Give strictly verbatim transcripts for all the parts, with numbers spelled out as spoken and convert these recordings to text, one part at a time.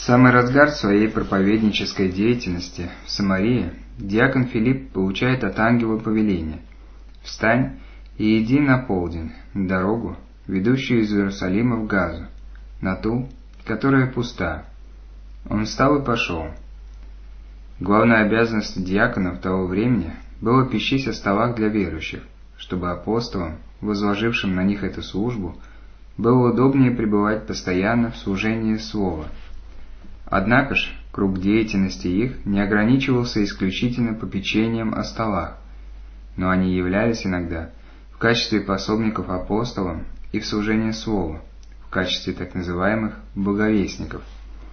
самый разгар своей проповеднической деятельности в Самарии диакон Филипп получает от ангела повеление: «Встань и иди на полдень, на дорогу, ведущую из Иерусалима в Газу, на ту, которая пуста». Он встал и пошел. Главной обязанностью диаконов того времени было пищись о столах для верующих, чтобы апостолам, возложившим на них эту службу, было удобнее пребывать постоянно в служении Слова. Однако ж, круг деятельности их не ограничивался исключительно попечением о столах, но они являлись иногда в качестве пособников апостолам и в служении Слова, в качестве так называемых «благовестников».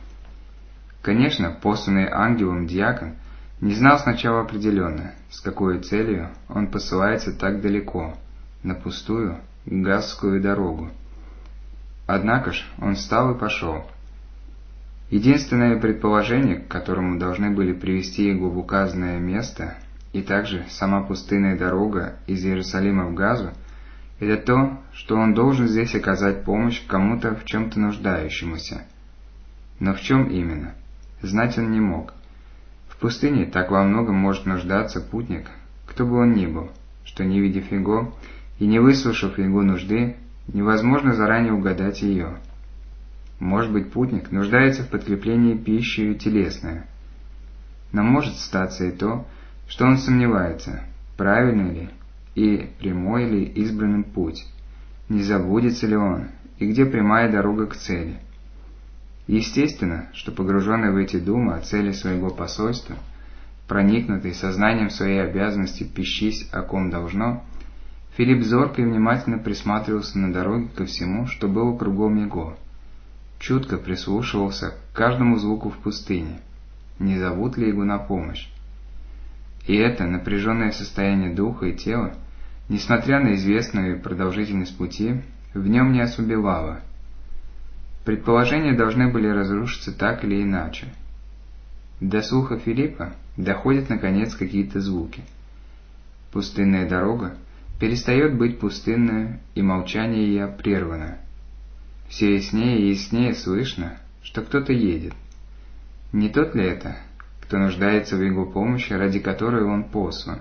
Конечно, посланный ангелом диакон не знал сначала определенно, с какой целью он посылается так далеко, на пустую газскую дорогу. Однако ж он встал и пошел. Единственное предположение, к которому должны были привести его в указанное место, и также сама пустынная дорога из Иерусалима в Газу, это то, что он должен здесь оказать помощь кому-то в чем-то нуждающемуся. Но в чем именно, знать он не мог. В пустыне так во многом может нуждаться путник, кто бы он ни был, что, не видев его и не выслушав его нужды, невозможно заранее угадать ее. Может быть, путник нуждается в подкреплении пищей телесной, но может статься и то, что он сомневается, правильный ли и прямой ли избранный путь, не заблудится ли он и где прямая дорога к цели. Естественно, что погруженный в эти думы о цели своего посольства, проникнутый сознанием своей обязанности пищись о ком должно, Филипп зорко и внимательно присматривался на дороге ко всему, что было кругом его, чутко прислушивался к каждому звуку в пустыне, не зовут ли его на помощь. И это напряженное состояние духа и тела, несмотря на известную продолжительность пути, в нем не ослабевало. Предположения должны были разрушиться так или иначе. До слуха Филиппа доходят наконец какие-то звуки. Пустынная дорога перестает быть пустынной, и молчание ее прервано. Все яснее и яснее слышно, что кто-то едет. Не тот ли это, кто нуждается в его помощи, ради которой он послан?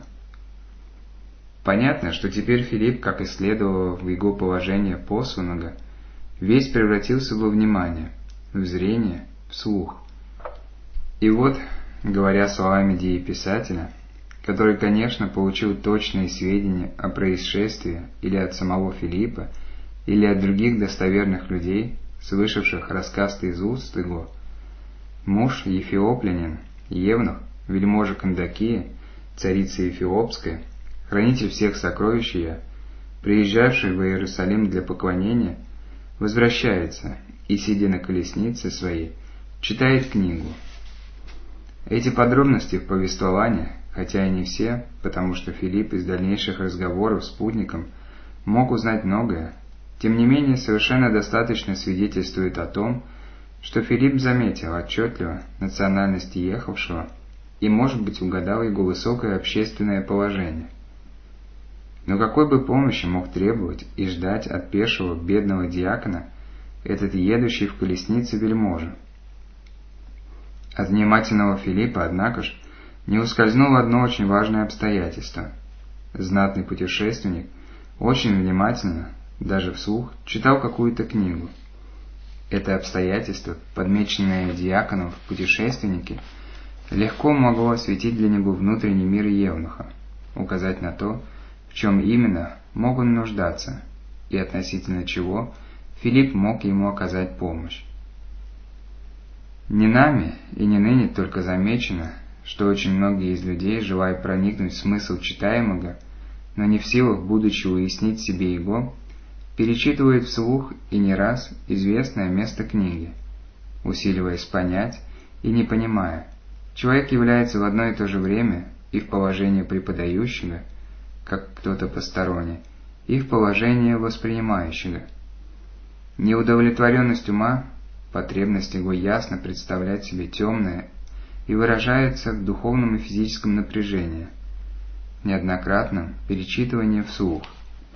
Понятно, что теперь Филипп, как и следовало в его положение посланного, весь превратился во внимание, в зрение, в слух. И вот, говоря словами дееписателя, который, конечно, получил точные сведения о происшествии или от самого Филиппа, или от других достоверных людей, слышавших рассказ из уст его, муж Ефиоплянин, евнух, вельможа Кандакия, царица Эфиопская, хранитель всех сокровищ ее, приезжавший в Иерусалим для поклонения, возвращается и, сидя на колеснице своей, читает книгу. Эти подробности в повествовании, хотя и не все, потому что Филипп из дальнейших разговоров с путником мог узнать многое, тем не менее совершенно достаточно свидетельствует о том, что Филипп заметил отчетливо национальность ехавшего и, может быть, угадал его высокое общественное положение. Но какой бы помощи мог требовать и ждать от пешего бедного диакона этот едущий в колеснице вельможа? От внимательного Филиппа, однако ж, не ускользнуло одно очень важное обстоятельство. Знатный путешественник очень внимательно, даже вслух, читал какую-то книгу. Это обстоятельство, подмеченное диаконом в путешественнике, легко могло осветить для него внутренний мир евнуха, указать на то, в чем именно мог он нуждаться, и относительно чего Филипп мог ему оказать помощь. Не нами и не ныне только замечено, что очень многие из людей, желая проникнуть в смысл читаемого, но не в силах, будучи уяснить себе его, перечитывают вслух и не раз известное место книги, усиливаясь понять и не понимая. Человек является в одно и то же время и в положении преподающего, как кто-то посторонний, и в положении воспринимающего. Неудовлетворенность ума, потребность его ясно представлять себе темное, и выражается в духовном и физическом напряжении, неоднократном перечитывании вслух.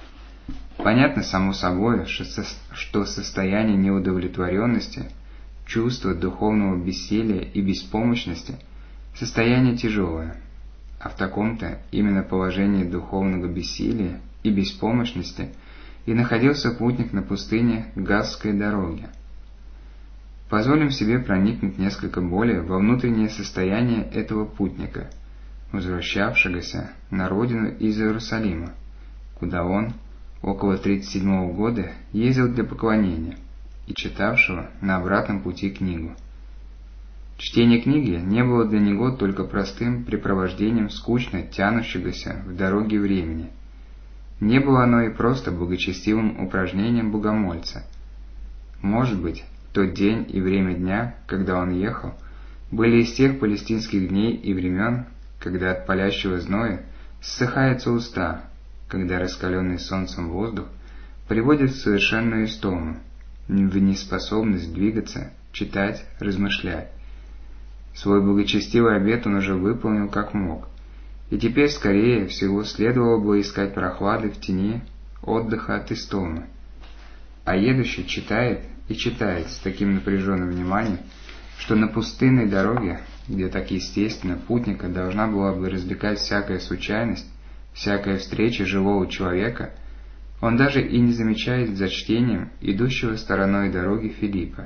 Понятно само собой, что состояние неудовлетворенности, чувство духовного бессилия и беспомощности – состояние тяжелое, а в таком-то именно положении духовного бессилия и беспомощности и находился путник на пустыне Газской дороги. Позволим себе проникнуть несколько более во внутреннее состояние этого путника, возвращавшегося на родину из Иерусалима, куда он около тридцать седьмого года ездил для поклонения, и читавшего на обратном пути книгу. Чтение книги не было для него только простым препровождением скучно тянущегося в дороге времени. Не было оно и просто благочестивым упражнением богомольца. Может быть, тот день и время дня, когда он ехал, были из тех палестинских дней и времен, когда от палящего зноя ссыхаются уста, когда раскаленный солнцем воздух приводит в совершенную истому, в неспособность двигаться, читать, размышлять. Свой благочестивый обет он уже выполнил как мог, и теперь скорее всего следовало бы искать прохлады в тени, отдыха от истомы. А едущий читает и читает с таким напряженным вниманием, что на пустынной дороге, где так естественно путника должна была бы развлекать всякая случайность, всякая встреча живого человека, он даже и не замечает за чтением идущего стороной дороги Филиппа.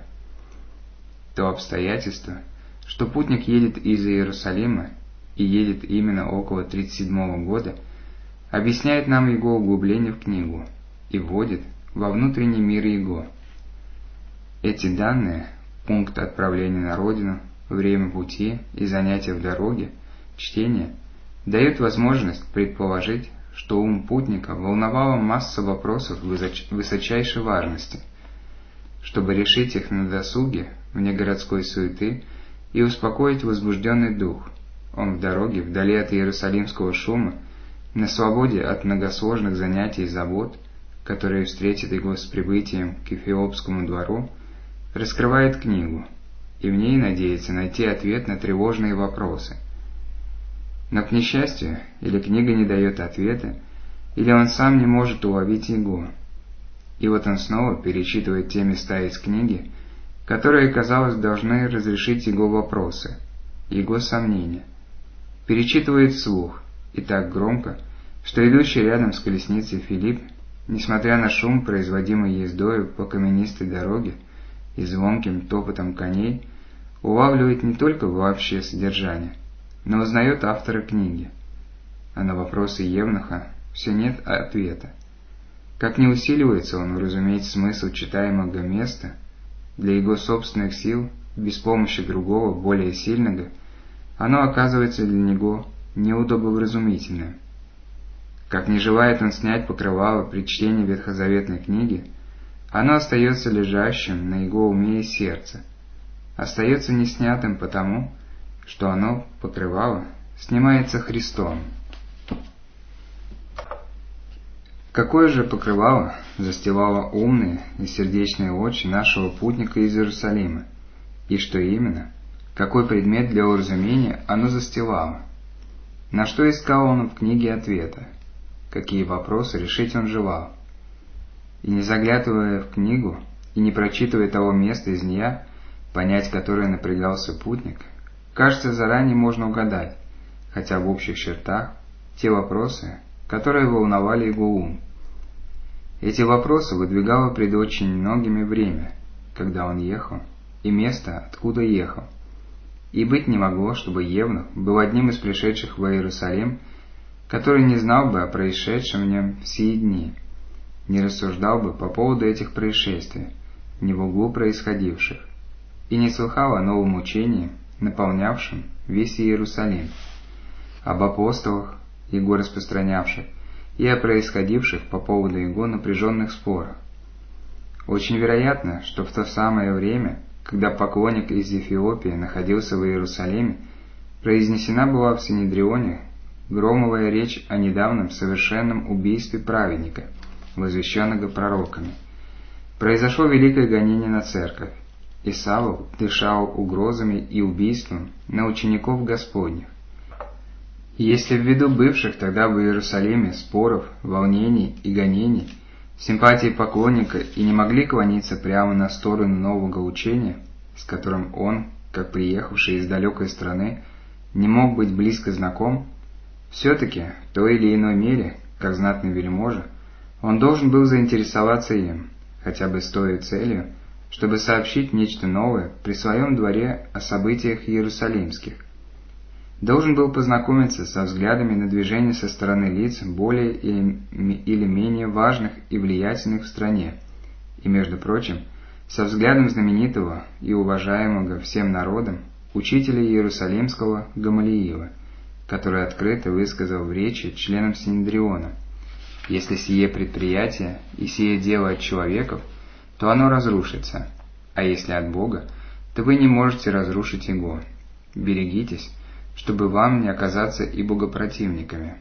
То обстоятельство, что путник едет из Иерусалима и едет именно около тридцать седьмого года, объясняет нам его углубление в книгу и вводит во внутренний мир его. Эти данные, пункт отправления на родину, время пути и занятия в дороге, чтение, дают возможность предположить, что ум путника волновала масса вопросов высочайшей важности. Чтобы решить их на досуге, вне городской суеты, и успокоить возбужденный дух, он в дороге, вдали от иерусалимского шума, на свободе от многосложных занятий и забот, которые встретят его с прибытием к Эфиопскому двору, раскрывает книгу, и в ней надеется найти ответ на тревожные вопросы. Но, к несчастью, или книга не дает ответа, или он сам не может уловить его. И вот он снова перечитывает те места из книги, которые, казалось, должны разрешить его вопросы, его сомнения. Перечитывает вслух, и так громко, что идущий рядом с колесницей Филипп, несмотря на шум, производимый ездою по каменистой дороге и звонким топотом коней, улавливает не только вообще содержание, но узнает автора книги. А на вопросы Евнуха все нет ответа. Как не усиливается он уразуметь смысл читаемого места, для его собственных сил, без помощи другого, более сильного, оно оказывается для него неудобовразумительным. Как не желает он снять покрывало при чтении ветхозаветной книги, оно остается лежащим на его уме и сердце, остается неснятым потому, что оно, покрывало, снимается Христом. Какое же покрывало застилало умные и сердечные очи нашего путника из Иерусалима, и что именно, какой предмет для уразумения оно застилало? На что искал он в книге ответа? Какие вопросы решить он желал? И не заглядывая в книгу, и не прочитывая того места из нее, понять которое напрягался путник, кажется, заранее можно угадать, хотя в общих чертах, те вопросы, которые волновали его ум. Эти вопросы выдвигало пред очень многими время, когда он ехал, и место, откуда ехал. И быть не могло, чтобы Евнух был одним из пришедших в Иерусалим, который не знал бы о происшедшем в нем в сии дни, не рассуждал бы по поводу этих происшествий, не в углу происходивших, и не слыхал о новом учении, наполнявшем весь Иерусалим, об апостолах, его распространявших, и о происходивших по поводу его напряженных спорах. Очень вероятно, что в то самое время, когда поклонник из Эфиопии находился в Иерусалиме, произнесена была в Синедрионе громовая речь о недавнем совершенном убийстве праведника, возвещенного пророками. Произошло великое гонение на церковь, и Савл дышал угрозами и убийством на учеников Господних. Если ввиду бывших тогда в Иерусалиме споров, волнений и гонений, симпатии поклонника и не могли клониться прямо на сторону нового учения, с которым он, как приехавший из далекой страны, не мог быть близко знаком, все-таки в той или иной мере, как знатный вельможа, он должен был заинтересоваться им, хотя бы с той целью, чтобы сообщить нечто новое при своем дворе о событиях иерусалимских. Должен был познакомиться со взглядами на движение со стороны лиц более или менее важных и влиятельных в стране, и, между прочим, со взглядом знаменитого и уважаемого всем народом учителя Иерусалимского Гамалиила, который открыто высказал в речи членам Синедриона: «Если сие предприятие и сие дело от человеков, то оно разрушится, а если от Бога, то вы не можете разрушить его. Берегитесь, чтобы вам не оказаться и богопротивниками».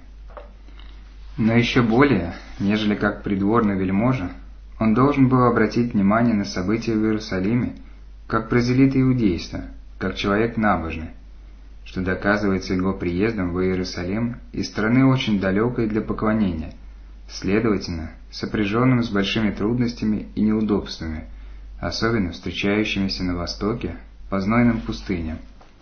Но еще более, нежели как придворный вельможа, он должен был обратить внимание на события в Иерусалиме, как прозелит иудейства, как человек набожный, что доказывается его приездом в Иерусалим из страны очень далекой для поклонения, следовательно, сопряженным с большими трудностями и неудобствами, особенно встречающимися на Востоке по знойным пустыням.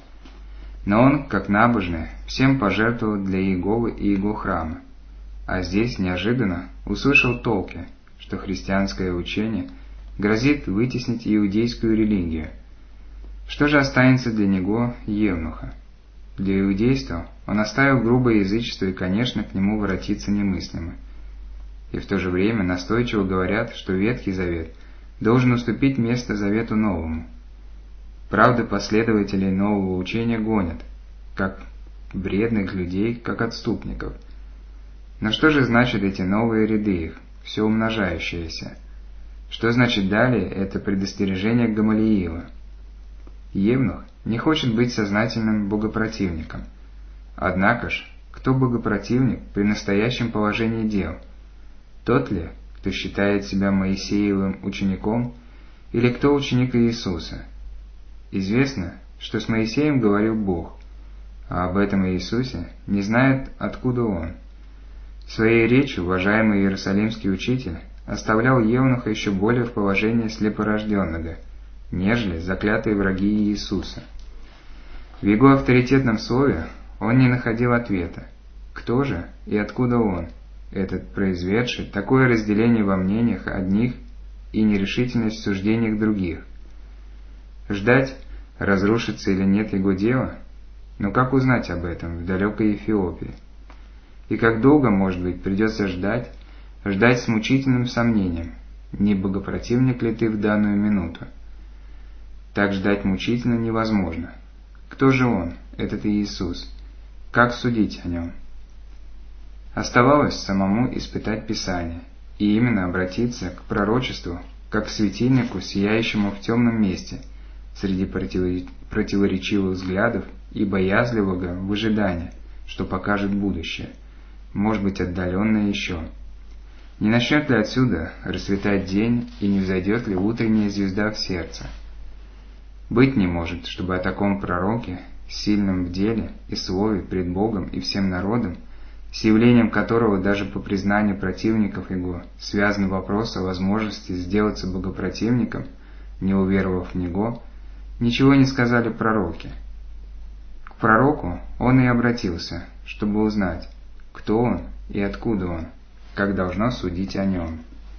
Но он, как набожный, всем пожертвовал для Иеговы и его храма, а здесь неожиданно услышал толки, что христианское учение грозит вытеснить иудейскую религию. Что же останется для него, евнуха? Для иудейства он оставил грубое язычество, и, конечно, к нему воротиться немыслимо. И в то же время настойчиво говорят, что Ветхий Завет должен уступить место Завету Новому. Правда, последователей нового учения гонят, как вредных людей, как отступников. Но что же значит эти новые ряды их, все умножающиеся? Что значит далее это предостережение Гамалиила? Евнух не хочет быть сознательным богопротивником. Однако ж, кто богопротивник при настоящем положении дел? Тот ли, кто считает себя Моисеевым учеником, или кто ученик Иисуса? Известно, что с Моисеем говорил Бог, а об этом Иисусе не знает, откуда он. В своей речи уважаемый иерусалимский учитель оставлял евнуха еще более в положении слепорожденного, нежели заклятые враги Иисуса. В его авторитетном слове он не находил ответа, кто же и откуда он, этот произведший такое разделение во мнениях одних и нерешительность в суждениях других. Ждать, разрушится или нет его дело? Но как узнать об этом в далекой Эфиопии? И как долго, может быть, придется ждать, ждать с мучительным сомнением, не богопротивник ли ты в данную минуту? Так ждать мучительно невозможно. Кто же он, этот Иисус? Как судить о нем? Оставалось самому испытать Писание, и именно обратиться к пророчеству, как к светильнику, сияющему в темном месте, среди противоречивых взглядов и боязливого выжидания, что покажет будущее, может быть, отдаленное еще. Не начнет ли отсюда расцветать день, и не взойдет ли утренняя звезда в сердце? Быть не может, чтобы о таком пророке, сильном в деле и слове пред Богом и всем народом, с явлением которого даже по признанию противников его связан вопрос о возможности сделаться богопротивником, не уверовав в него, ничего не сказали пророки. К пророку он и обратился, чтобы узнать, кто он и откуда он, как должно судить о нем.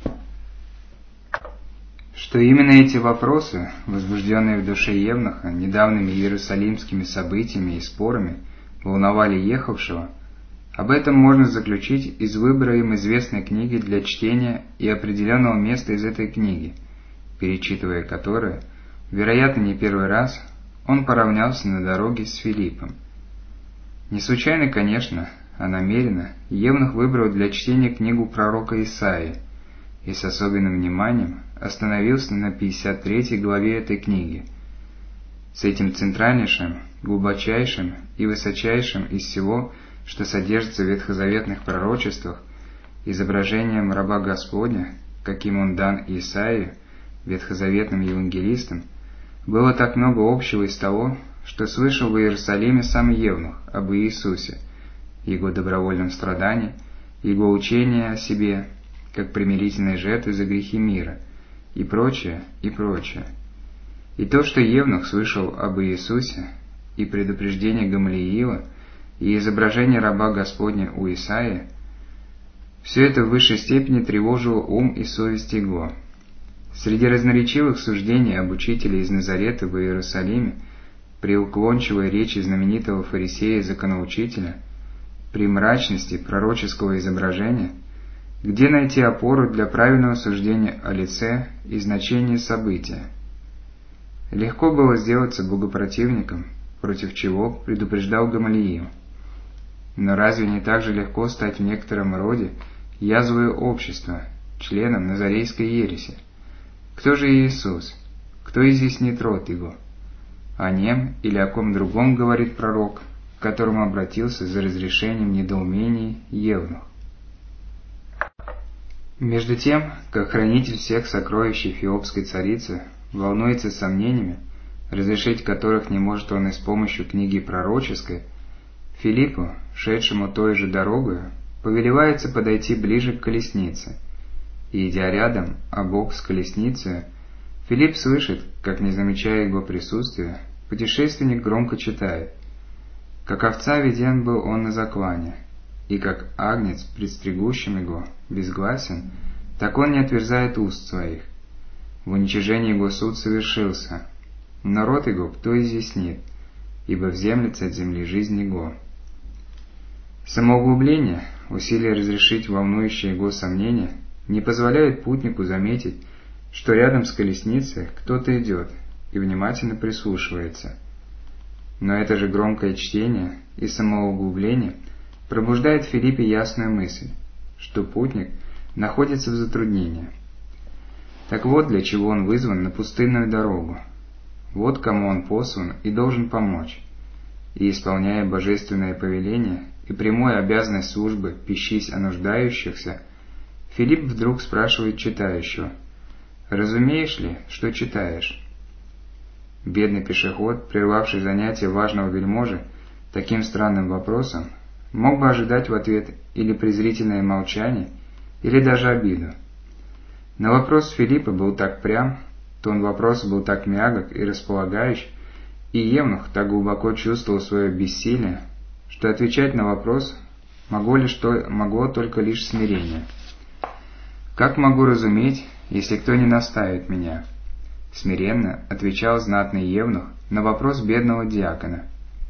Что именно эти вопросы, возбужденные в душе евнуха недавними иерусалимскими событиями и спорами, волновали ехавшего, об этом можно заключить из выбора им известной книги для чтения и определенного места из этой книги, перечитывая которое, вероятно, не первый раз, он поравнялся на дороге с Филиппом. Не случайно, конечно, а намеренно, евнух выбрал для чтения книгу пророка Исаии и с особенным вниманием остановился на пятьдесят третьей главе этой книги, с этим центральнейшим, глубочайшим и высочайшим из всего, что содержится в ветхозаветных пророчествах, изображением раба Господня, каким он дан Исаии, ветхозаветным евангелистам, было так много общего из того, что слышал в Иерусалиме сам евнух об Иисусе, его добровольном страдании, его учении о себе, как примирительной жертве за грехи мира, и прочее, и прочее. И то, что Евнух слышал об Иисусе, и предупреждение Гамалиила, и изображение раба Господня у Исаии, все это в высшей степени тревожило ум и совесть его. Среди разноречивых суждений об учителе из Назарета в Иерусалиме, при уклончивой речи знаменитого фарисея-законоучителя, при мрачности пророческого изображения, где найти опору для правильного суждения о лице и значении события? Легко было сделаться богопротивником, против чего предупреждал Гамалиил. Но разве не так же легко стать в некотором роде язвою общества, членом назарейской ереси? Кто же Иисус? Кто изъяснит род его? О нем или о ком другом говорит пророк, к которому обратился за разрешением недоумений Евнух? Между тем, как хранитель всех сокровищ эфиопской царицы волнуется сомнениями, разрешить которых не может он и с помощью книги пророческой, Филиппу, шедшему той же дорогою, повелевается подойти ближе к колеснице, и, идя рядом, обок с колесницей, Филипп слышит, как, не замечая его присутствия, путешественник громко читает: «Как овца веден был он на заклане, и как агнец, предстригущим его, безгласен, так он не отверзает уст своих. В уничижении его суд совершился, но род его кто изъяснит, ибо вземлется от земли жизнь его». Самоуглубление, усилие разрешить волнующие его сомнения, не позволяет путнику заметить, что рядом с колесницей кто-то идет и внимательно прислушивается. Но это же громкое чтение и самоуглубление пробуждает в Филиппе ясную мысль, что путник находится в затруднении. Так вот, для чего он вызван на пустынную дорогу. Вот кому он послан и должен помочь. И, исполняя божественное повеление и прямую обязанность службы «пищись о нуждающихся», Филипп вдруг спрашивает читающего: «Разумеешь ли, что читаешь?» Бедный пешеход, прервавший занятие важного вельможи таким странным вопросом, мог бы ожидать в ответ или презрительное молчание, или даже обиду. Но вопрос Филиппа был так прям, тон вопроса был так мягок и располагающий, и Евнух так глубоко чувствовал свое бессилие, что отвечать на вопрос могло, лишь то, могло только лишь смирение. «Как могу разуметь, если кто не наставит меня?» — смиренно отвечал знатный Евнух на вопрос бедного диакона.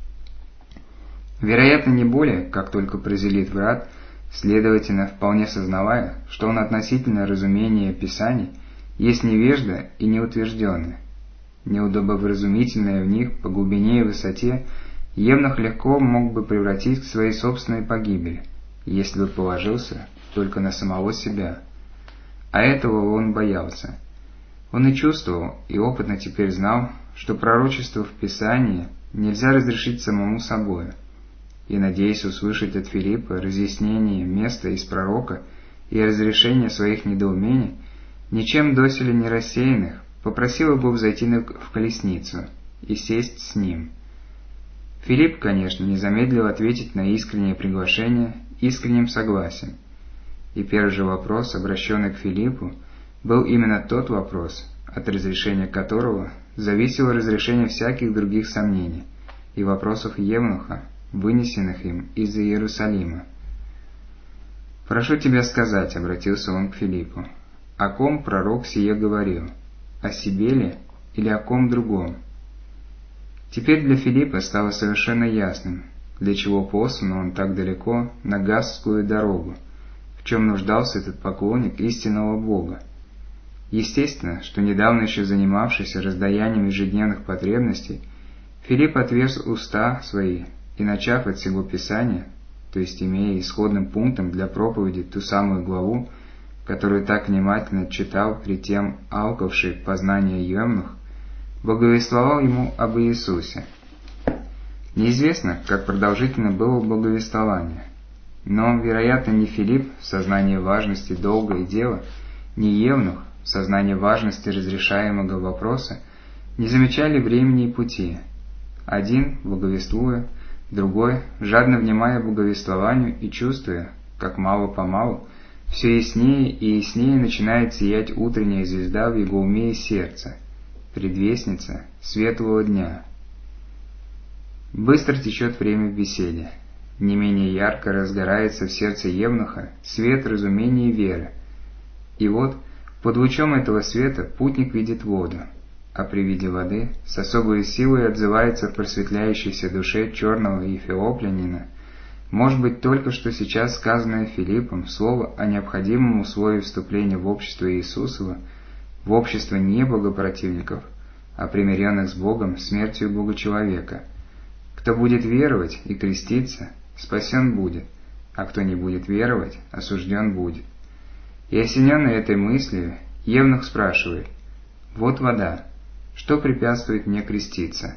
Вероятно, не более, как только прозелит брат, следовательно, вполне сознавая, что он относительно разумения Писаний есть невежда и неутвержденный, неудобовразумительное в них по глубине и высоте, Евнух легко мог бы превратить к своей собственной погибели, если бы положился только на самого себя. А этого он боялся. Он и чувствовал, и опытно теперь знал, что пророчество в Писании нельзя разрешить самому собою, и, надеясь услышать от Филиппа разъяснение места из пророка и разрешение своих недоумений, ничем доселе не рассеянных, попросил его взойти в колесницу и сесть с ним. Филипп, конечно, не замедлил ответить на искреннее приглашение искренним согласием, и первый же вопрос, обращенный к Филиппу, был именно тот вопрос, от разрешения которого зависело разрешение всяких других сомнений и вопросов Евнуха, вынесенных им из Иерусалима. «Прошу тебя сказать», — обратился он к Филиппу, — «о ком пророк сие говорил, о себе ли или о ком другом?» Теперь для Филиппа стало совершенно ясным, для чего послан он так далеко на Гасскую дорогу, в чем нуждался этот поклонник истинного Бога. Естественно, что недавно еще занимавшийся раздаянием ежедневных потребностей, Филипп отверз уста свои и, начав от сего Писания, то есть имея исходным пунктом для проповеди ту самую главу, которую так внимательно читал при тем алкавший познания Евнух, благовествовал ему об Иисусе. Неизвестно, как продолжительно было благовествование, но, вероятно, ни Филипп в сознании важности долга и дела, ни Евнух в сознании важности разрешаемого вопроса не замечали времени и пути. Один, благовествуя, другой, жадно внимая благовествованию и чувствуя, как мало-помалу, все яснее и яснее начинает сиять утренняя звезда в его уме и сердце, предвестница светлого дня. Быстро течет время в беседе. Не менее ярко разгорается в сердце евнуха свет разумения и веры. И вот, под лучом этого света путник видит воду, а при виде воды с особой силой отзывается в просветляющейся душе черного эфиоплянина, может быть, только что сейчас сказанное Филиппом слово о необходимом условии вступления в общество Иисусова, в общество не богопротивников, а примиренных с Богом смертью Бога-человека. Кто будет веровать и креститься, спасен будет, а кто не будет веровать, осужден будет. И осененный этой мыслью, евнух спрашивает: «Вот вода, что препятствует мне креститься?»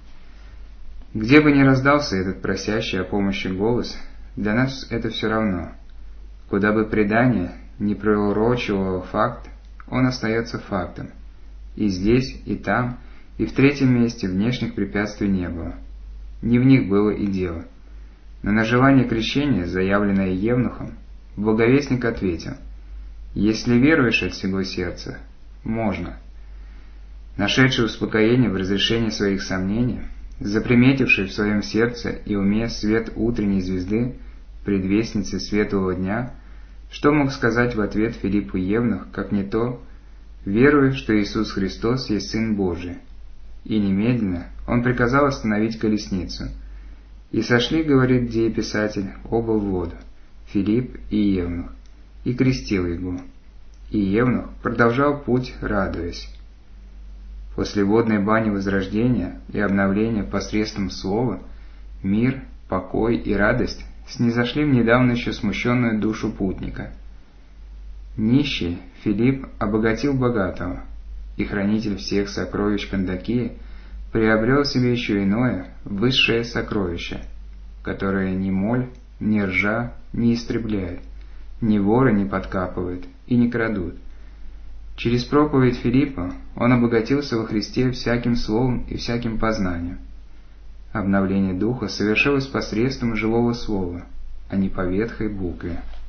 Где бы ни раздался этот просящий о помощи голос, для нас это все равно. Куда бы предание не пророчило факт, он остается фактом. И здесь, и там, и в третьем месте внешних препятствий не было. Не в них было и дело. Но на желание крещения, заявленное евнухом, благовестник ответил: «Если веруешь от всего сердца, можно». Нашедший успокоение в разрешении своих сомнений, заприметивший в своем сердце и уме свет утренней звезды, предвестницы светлого дня, что мог сказать в ответ Филиппу евнух, как не то: «Верую, что Иисус Христос есть Сын Божий». И немедленно он приказал остановить колесницу. «И сошли, — говорит дееписатель, — оба в воду, Филипп и евнух, и крестил его. И евнух продолжал путь, радуясь». После водной бани возрождения и обновления посредством слова, мир, покой и радость снизошли в недавно еще смущенную душу путника. Нищий Филипп обогатил богатого, и хранитель всех сокровищ Кандакии приобрел себе еще иное, высшее сокровище, которое ни моль, ни ржа не истребляет, ни воры не подкапывают и не крадут. Через проповедь Филиппа он обогатился во Христе всяким словом и всяким познанием. Обновление духа совершилось посредством живого слова, а не по ветхой букве.